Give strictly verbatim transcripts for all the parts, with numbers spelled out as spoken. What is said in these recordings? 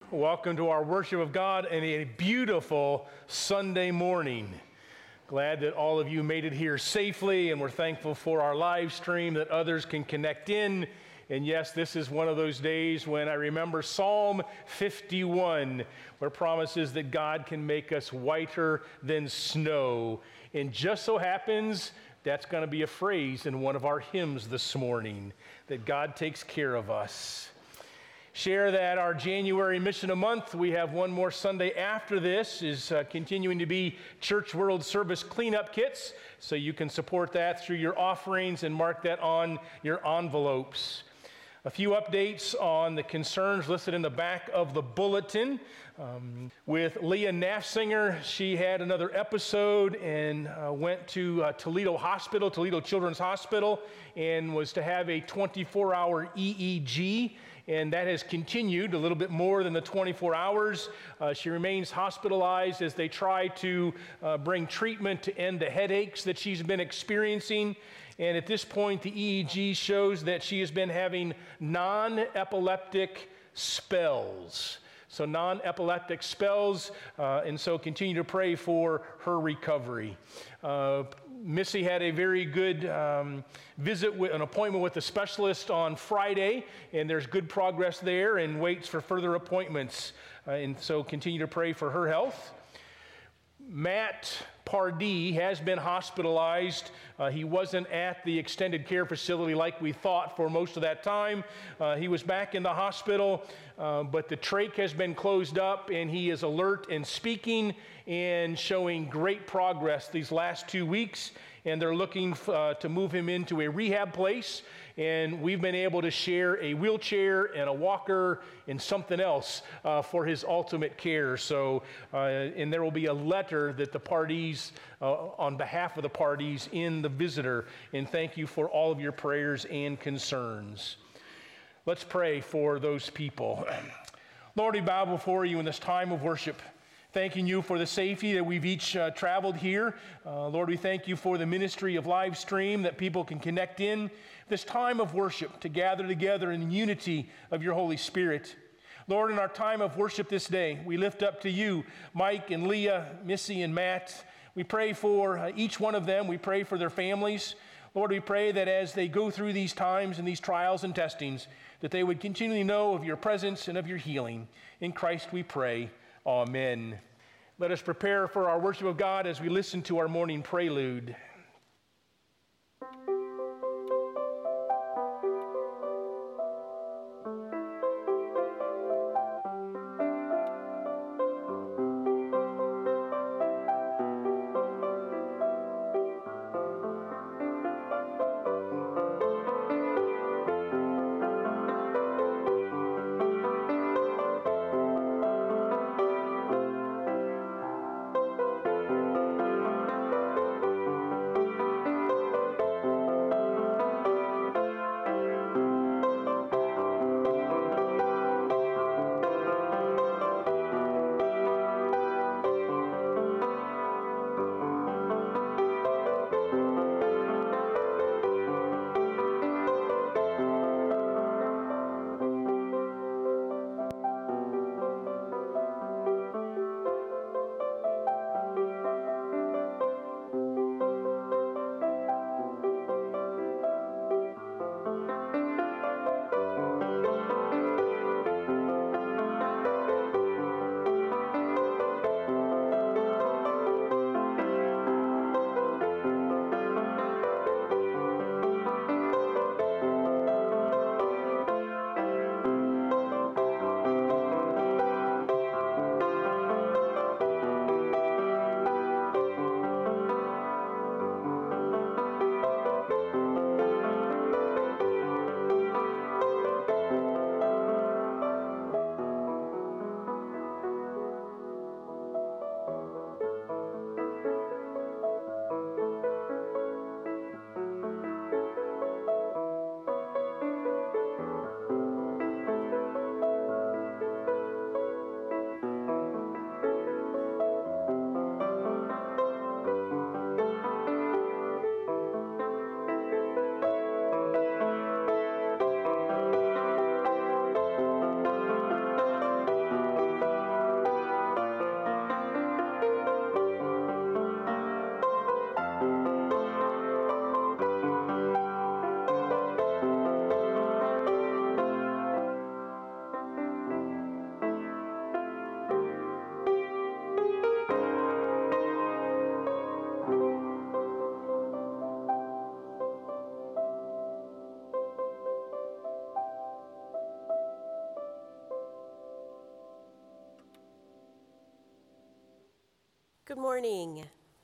Welcome to our worship of God and a beautiful Sunday morning. Glad that all of you made it here safely, and we're thankful for our live stream that others can connect in. And yes, this is one of those days when I remember Psalm fifty-one, where it promises that God can make us whiter than snow. And just so happens that's going to be a phrase in one of our hymns this morning, that God takes care of us. Share that our January Mission a Month, we have one more Sunday after this, is uh, continuing to be Church World Service cleanup kits. So you can support that through your offerings and mark that on your envelopes. A few updates on the concerns listed in the back of the bulletin. Um, with Leah Nafsinger, she had another episode and uh, went to uh, Toledo Hospital, Toledo Children's Hospital, and was to have a twenty-four hour E E G. And that has continued a little bit more than the twenty-four hours. Uh, she remains hospitalized as they try to uh, bring treatment to end the headaches that she's been experiencing. And at this point, the E E G shows that she has been having non-epileptic spells. So non-epileptic spells, uh, and so continue to pray for her recovery. Uh, Missy had a very good um, visit, with an appointment with a specialist on Friday, and there's good progress there and waits for further appointments. Uh, and so continue to pray for her health. Matt Pardee has been hospitalized. Uh, he wasn't at the extended care facility like we thought for most of that time. Uh, he was back in the hospital, uh, but the trach has been closed up, and he is alert and speaking and showing great progress these last two weeks. And they're looking uh, to move him into a rehab place. And we've been able to share a wheelchair and a walker and something else uh, for his ultimate care. So, uh, and there will be a letter that the parties, uh, on behalf of the parties, in the visitor. And thank you for all of your prayers and concerns. Let's pray for those people. Lord, we bow before you in this time of worship, thanking you for the safety that we've each uh, traveled here. Uh, Lord, we thank you for the ministry of live stream that people can connect in. This time of worship to gather together in unity of your Holy Spirit. Lord, in our time of worship this day, we lift up to you Mike and Leah, Missy and Matt. We pray for uh, each one of them. We pray for their families. Lord, we pray that as they go through these times and these trials and testings, that they would continually know of your presence and of your healing. In Christ we pray. Amen. Let us prepare for our worship of God as we listen to our morning prelude. Good morning.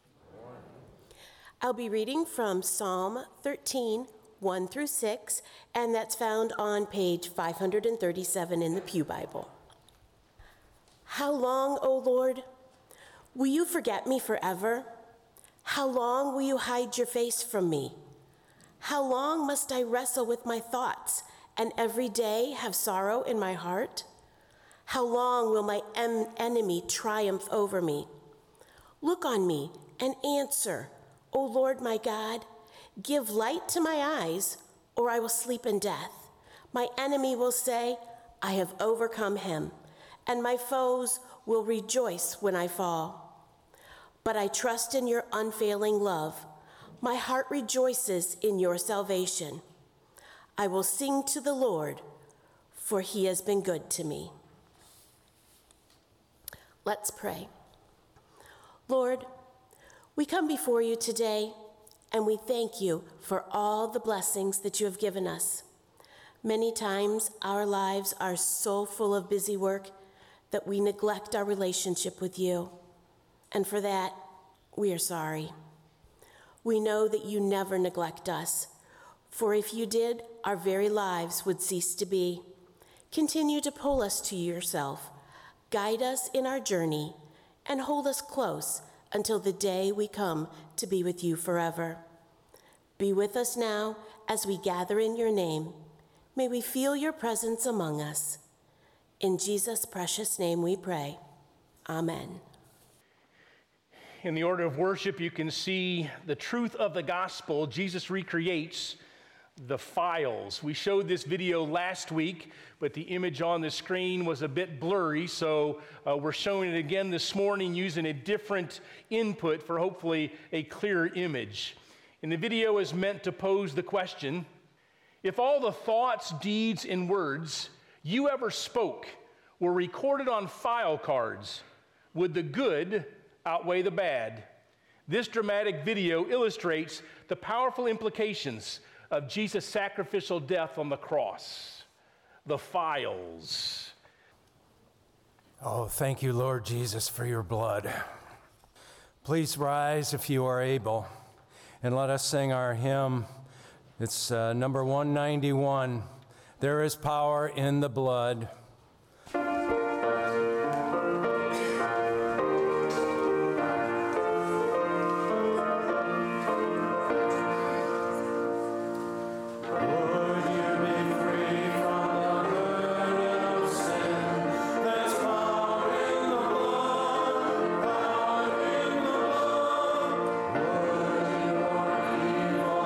I'll be reading from Psalm thirteen, one through six, and that's found on page five hundred thirty-seven in the Pew Bible. How long, O Lord, will you forget me forever? How long will you hide your face from me? How long must I wrestle with my thoughts and every day have sorrow in my heart? How long will my em- enemy triumph over me? Look on me and answer, O Lord my God. Give light to my eyes, or I will sleep in death. My enemy will say, I have overcome him, and my foes will rejoice when I fall. But I trust in your unfailing love. My heart rejoices in your salvation. I will sing to the Lord, for he has been good to me. Let's pray. Lord, we come before you today, and we thank you for all the blessings that you have given us. Many times our lives are so full of busy work that we neglect our relationship with you. And for that, we are sorry. We know that you never neglect us, for if you did, our very lives would cease to be. Continue to pull us to yourself, guide us in our journey, and hold us close until the day we come to be with you forever. Be with us now as we gather in your name. May we feel your presence among us. In Jesus' precious name we pray. Amen. In the order of worship, you can see the truth of the gospel. Jesus recreates the files. We showed this video last week, but the image on the screen was a bit blurry, so uh, we're showing it again this morning using a different input for hopefully a clearer image. And the video is meant to pose the question, if all the thoughts, deeds, and words you ever spoke were recorded on file cards, would the good outweigh the bad? This dramatic video illustrates the powerful implications of Jesus' sacrificial death on the cross. The files. Oh, thank you, Lord Jesus, for your blood. Please rise if you are able, and let us sing our hymn. It's uh, number one ninety-one. There is power in the blood.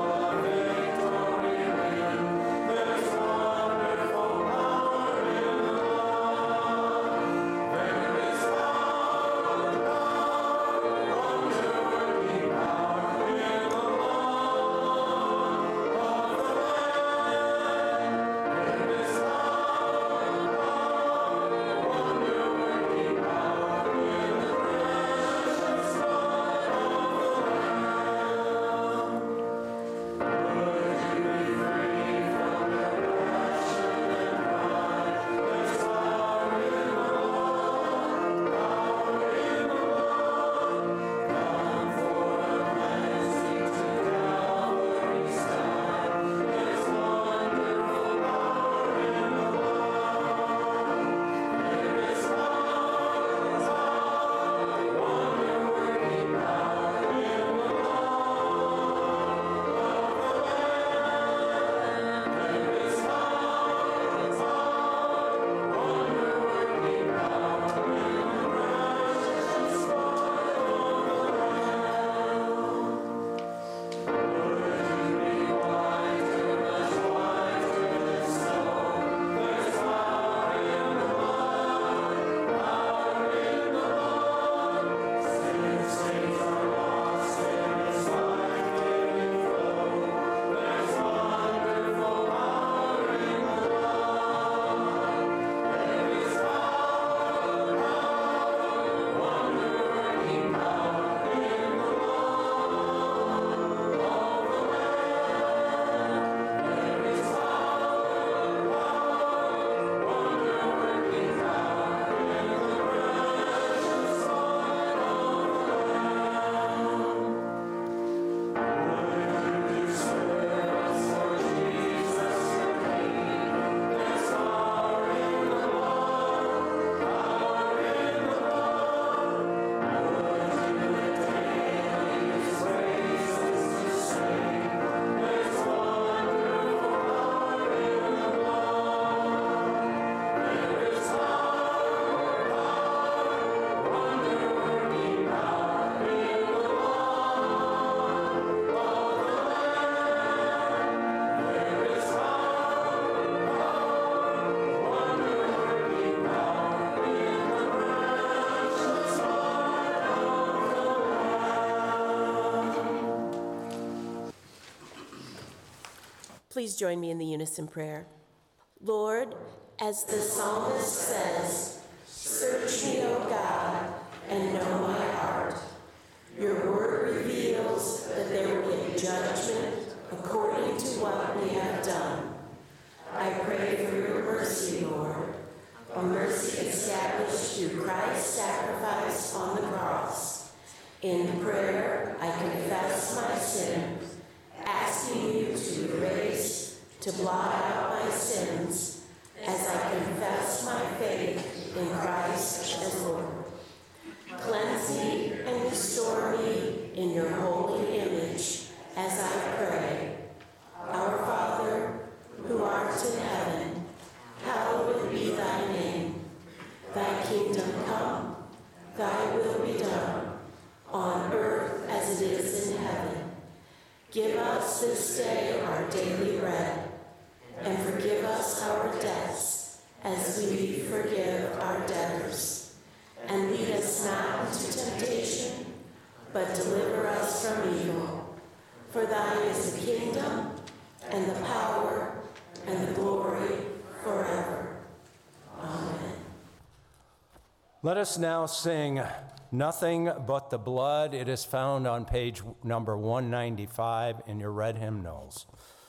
There's wonderful power in the Please join me in the unison prayer. Lord, as the psalmist says, search me, O God, and know my heart. Your word reveals that there will be a judgment according to what we have done. I pray for your mercy, Lord, a mercy established through Christ's sacrifice on the cross. In prayer, I confess my sins, asking you to erase, to blot out my sins, as I confess my faith in Christ as Lord. Cleanse me and restore me in your holy image as I pray. Our Father, who art in heaven, hallowed be thy name. Thy kingdom come, thy will be done, on earth as it is in heaven. Give us this day our daily bread, and forgive us our debts as we forgive our debtors. And lead us not into temptation, but deliver us from evil. For thine is the kingdom, and the power, and the glory forever. Amen. Let us now sing Nothing But the Blood. It is found on page number one ninety-five in your red hymnals.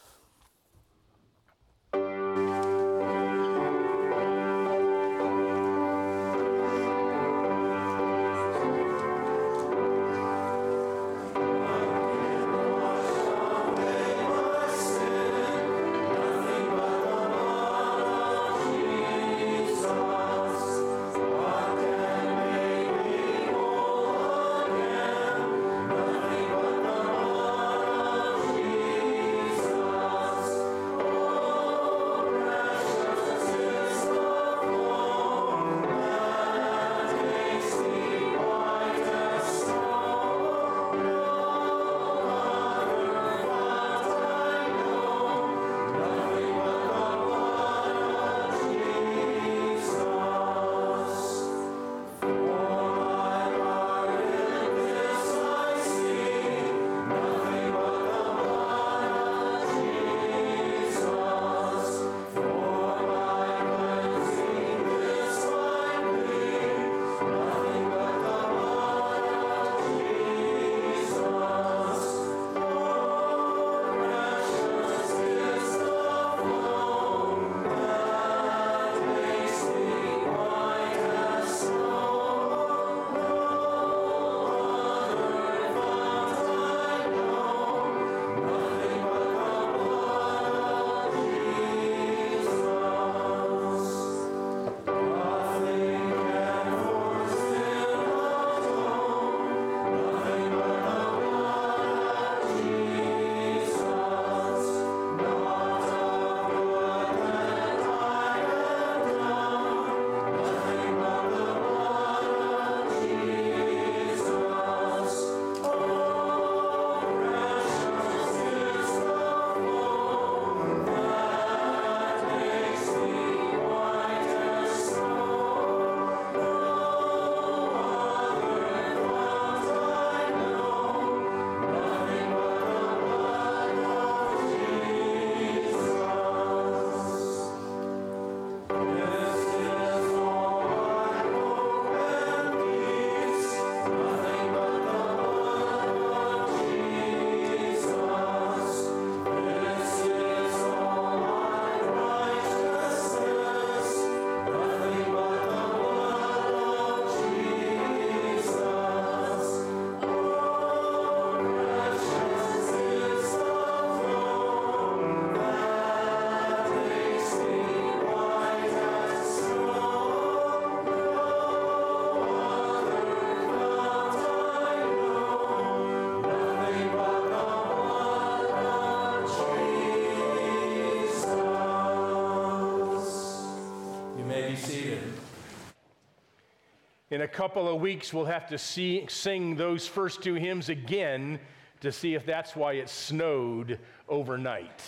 In a couple of weeks, we'll have to see, sing those first two hymns again to see if that's why it snowed overnight.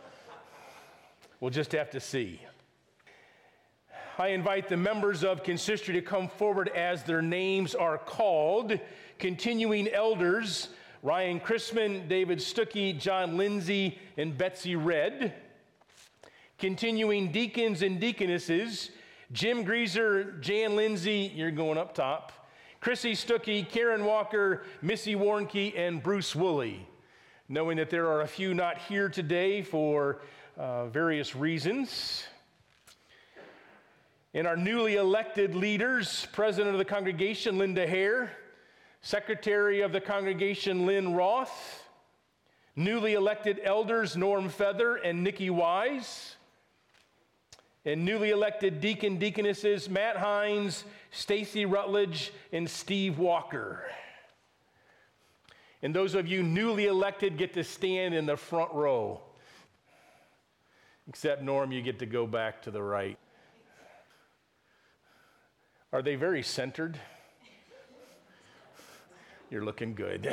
We'll just have to see. I invite the members of Consistory to come forward as their names are called. Continuing elders Ryan Chrisman, David Stuckey, John Lindsay, and Betsy Red. Continuing deacons and deaconesses, Jim Greaser, Jan Lindsay, you're going up top, Chrissy Stuckey, Karen Walker, Missy Warnke, and Bruce Woolley. Knowing that there are a few not here today for uh, various reasons. And our newly elected leaders, President of the congregation, Linda Hare, Secretary of the congregation, Lynn Roth, newly elected elders, Norm Feather and Nikki Wise, and newly elected deacon deaconesses, Matt Hines, Stacy Rutledge, and Steve Walker. And those of you newly elected get to stand in the front row. Except Norm, you get to go back to the right. Are they very centered? You're looking good.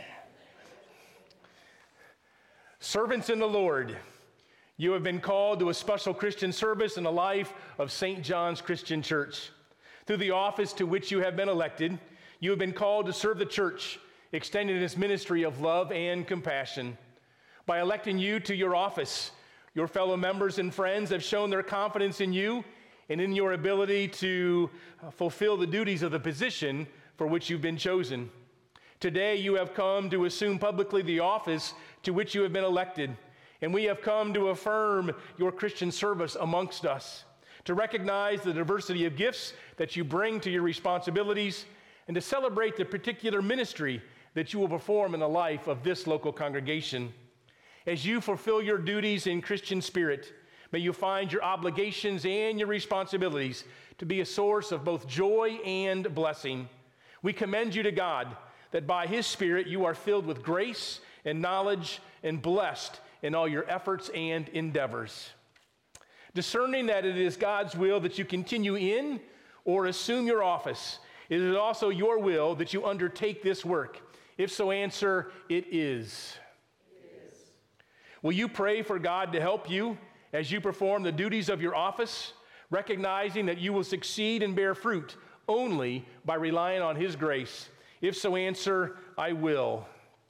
Servants in the Lord, you have been called to a special Christian service in the life of Saint John's Christian Church. Through the office to which you have been elected, you have been called to serve the church, extending its ministry of love and compassion. By electing you to your office, your fellow members and friends have shown their confidence in you and in your ability to fulfill the duties of the position for which you've been chosen. Today, you have come to assume publicly the office to which you have been elected, and we have come to affirm your Christian service amongst us, to recognize the diversity of gifts that you bring to your responsibilities, and to celebrate the particular ministry that you will perform in the life of this local congregation. As you fulfill your duties in Christian spirit, may you find your obligations and your responsibilities to be a source of both joy and blessing. We commend you to God that by His Spirit you are filled with grace and knowledge and blessed in all your efforts and endeavors. Discerning that it is God's will that you continue in or assume your office, it is also your will that you undertake this work. If so, answer, it is. It is. Will you pray for God to help you as you perform the duties of your office, recognizing that you will succeed and bear fruit only by relying on His grace? If so, answer, I will. I will.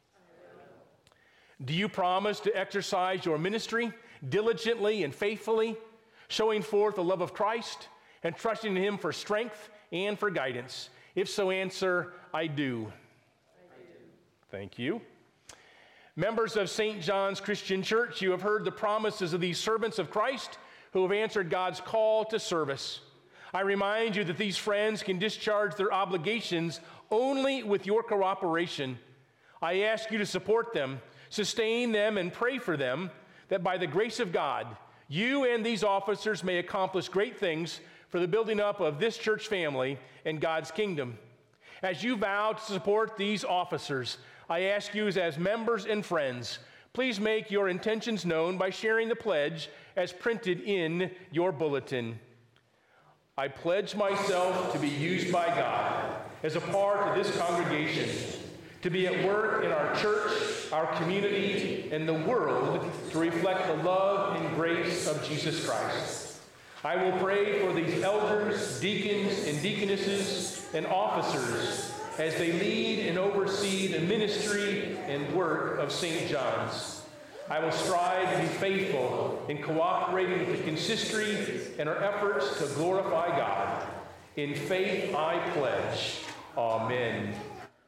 Do you promise to exercise your ministry diligently and faithfully, showing forth the love of Christ and trusting in Him for strength and for guidance? If so, answer, I do. I do. Thank you. Members of Saint John's Christian Church, you have heard the promises of these servants of Christ who have answered God's call to service. I remind you that these friends can discharge their obligations only with your cooperation. I ask you to support them, sustain them, and pray for them, that by the grace of God, you and these officers may accomplish great things for the building up of this church family and God's kingdom. As you vow to support these officers, I ask you as members and friends, please make your intentions known by sharing the pledge as printed in your bulletin. I pledge myself to be used by God as a part of this congregation, to be at work in our church, our community, and the world to reflect the love and grace of Jesus Christ. I will pray for these elders, deacons, and deaconesses, and officers as they lead and oversee the ministry and work of Saint John's. I will strive to be faithful in cooperating with the consistory and our efforts to glorify God. In faith I pledge. Amen.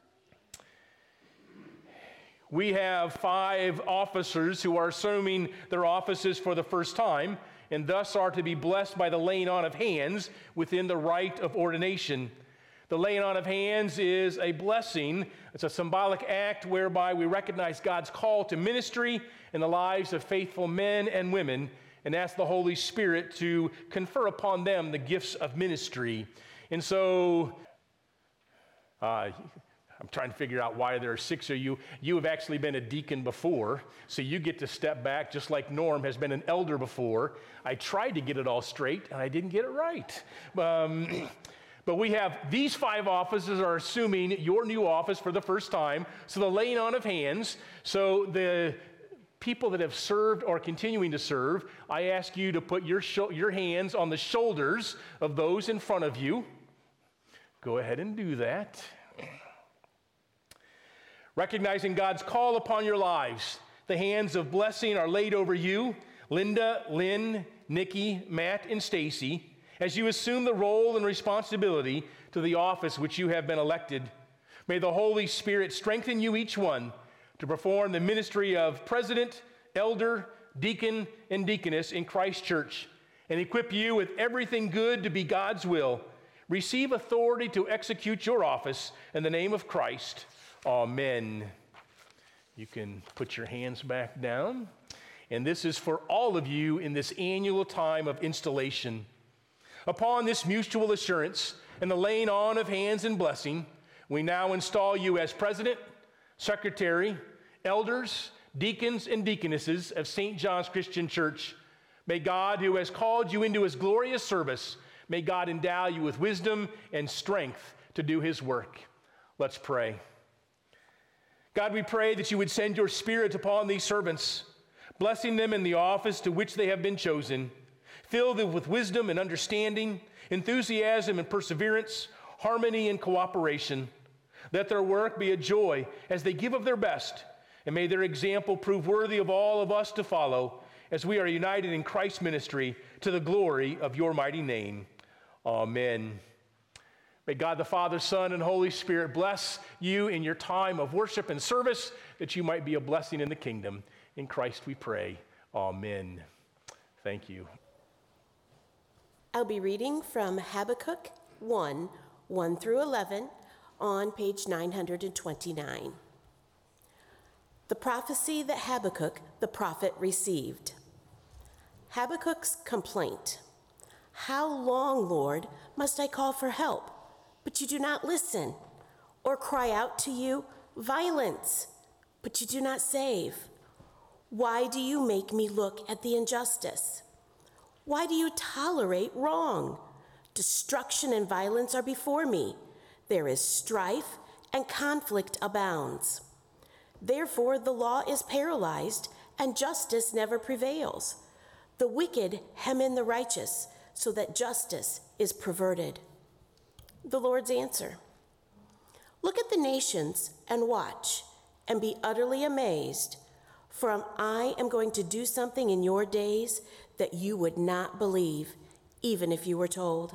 We have five officers who are assuming their offices for the first time and thus are to be blessed by the laying on of hands within the rite of ordination. The laying on of hands is a blessing. It's a symbolic act whereby we recognize God's call to ministry in the lives of faithful men and women and ask the Holy Spirit to confer upon them the gifts of ministry. And so, uh, I'm trying to figure out why there are six of you. You have actually been a deacon before, so you get to step back just like Norm has been an elder before. I tried to get it all straight, and I didn't get it right. Um, But we have these five offices are assuming your new office for the first time. So the laying on of hands. So the people that have served or continuing to serve, I ask you to put your, sh- your hands on the shoulders of those in front of you. Go ahead and do that. Recognizing God's call upon your lives, the hands of blessing are laid over you, Linda, Lynn, Nikki, Matt, and Stacy, as you assume the role and responsibility to the office which you have been elected. May the Holy Spirit strengthen you each one to perform the ministry of president, elder, deacon, and deaconess in Christ Church, and equip you with everything good to be God's will. Receive authority to execute your office in the name of Christ. Amen. You can put your hands back down. And this is for all of you in this annual time of installation. Upon this mutual assurance and the laying on of hands and blessing, we now install you as president, secretary, elders, deacons, and deaconesses of Saint John's Christian Church. May God, who has called you into his glorious service, may God endow you with wisdom and strength to do his work. Let's pray. God, we pray that you would send your Spirit upon these servants, blessing them in the office to which they have been chosen. Fill them with wisdom and understanding, enthusiasm and perseverance, harmony and cooperation. Let their work be a joy as they give of their best, and may their example prove worthy of all of us to follow as we are united in Christ's ministry to the glory of your mighty name. Amen. May God the Father, Son, and Holy Spirit bless you in your time of worship and service, that you might be a blessing in the kingdom. In Christ we pray. Amen. Thank you. I'll be reading from Habakkuk one, one through eleven on page nine hundred twenty-nine. The prophecy that Habakkuk the prophet received. Habakkuk's complaint. How long, Lord, must I call for help, but you do not listen, or cry out to you, violence, but you do not save? Why do you make me look at the injustice? Why do you tolerate wrong? Destruction and violence are before me. There is strife and conflict abounds. Therefore, the law is paralyzed and justice never prevails. The wicked hem in the righteous so that justice is perverted. The Lord's answer. Look at the nations and watch and be utterly amazed, for I am going to do something in your days that you would not believe, even if you were told.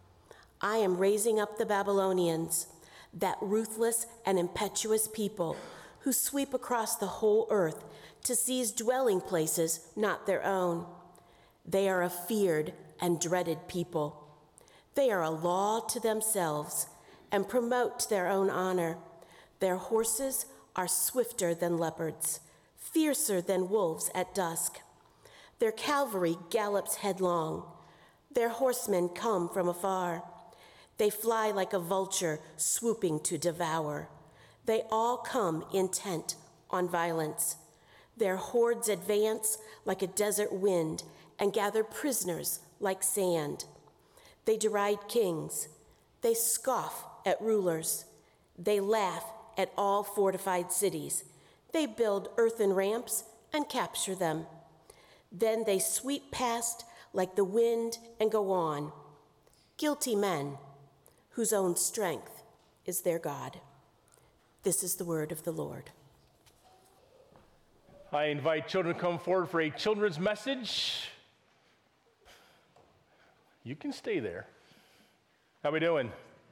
I am raising up the Babylonians, that ruthless and impetuous people who sweep across the whole earth to seize dwelling places not their own. They are a feared and dreaded people. They are a law to themselves and promote their own honor. Their horses are swifter than leopards, fiercer than wolves at dusk. Their cavalry gallops headlong. Their horsemen come from afar. They fly like a vulture swooping to devour. They all come intent on violence. Their hordes advance like a desert wind and gather prisoners like sand. They deride kings. They scoff at rulers. They laugh at all fortified cities. They build earthen ramps and capture them. Then they sweep past like the wind and go on. Guilty men whose own strength is their God. This is the word of the Lord. I invite children to come forward for a children's message. You can stay there. How we doing?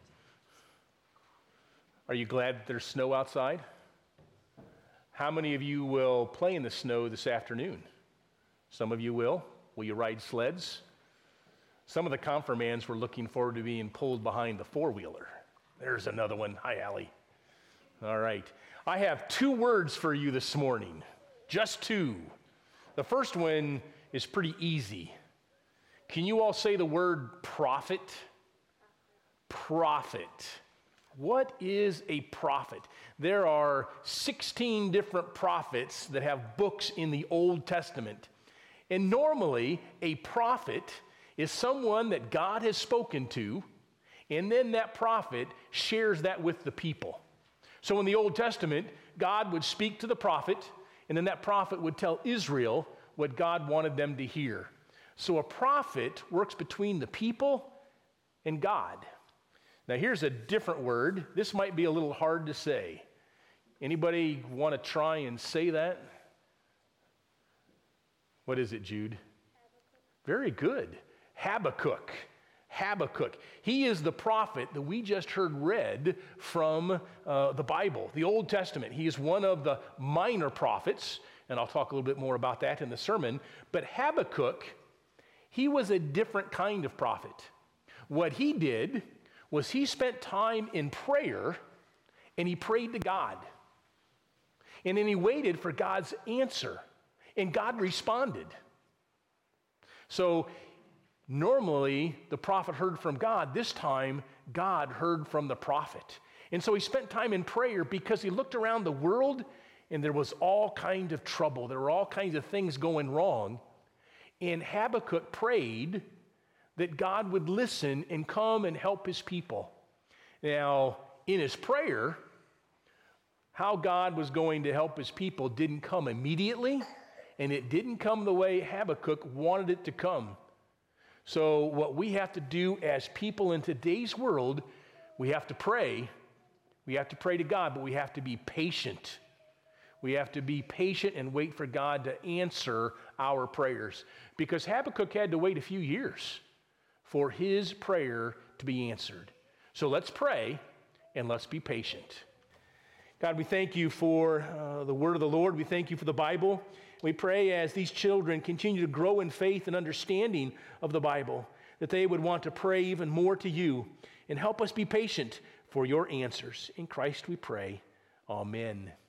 Are you glad that there's snow outside? How many of you will play in the snow this afternoon? Some of you will. Will you ride sleds? Some of the confirmands were looking forward to being pulled behind the four-wheeler. There's another one. Hi, Allie. All right. I have two words for you this morning. Just two. The first one is pretty easy. Can you all say the word prophet? Prophet. What is a prophet? There are sixteen different prophets that have books in the Old Testament. And normally, a prophet is someone that God has spoken to, and then that prophet shares that with the people. So in the Old Testament, God would speak to the prophet, and then that prophet would tell Israel what God wanted them to hear. So a prophet works between the people and God. Now here's a different word. This might be a little hard to say. Anybody want to try and say that? What is it, Jude? Habakkuk. Very good. Habakkuk. Habakkuk. He is the prophet that we just heard read from uh, the Bible, the Old Testament. He is one of the minor prophets, and I'll talk a little bit more about that in the sermon. But Habakkuk, he was a different kind of prophet. What he did was he spent time in prayer, and he prayed to God. And then he waited for God's answer, and God responded. So normally, the prophet heard from God. This time, God heard from the prophet. And so he spent time in prayer because he looked around the world and there was all kinds of trouble. There were all kinds of things going wrong. And Habakkuk prayed that God would listen and come and help his people. Now, in his prayer, how God was going to help his people didn't come immediately, and it didn't come the way Habakkuk wanted it to come. So what we have to do as people in today's world, we have to pray. We have to pray to God, but we have to be patient. We have to be patient and wait for God to answer our prayers. Because Habakkuk had to wait a few years for his prayer to be answered. So let's pray and let's be patient. God, we thank you for uh, the word of the Lord. We thank you for the Bible. We pray as these children continue to grow in faith and understanding of the Bible, that they would want to pray even more to you and help us be patient for your answers. In Christ we pray. Amen.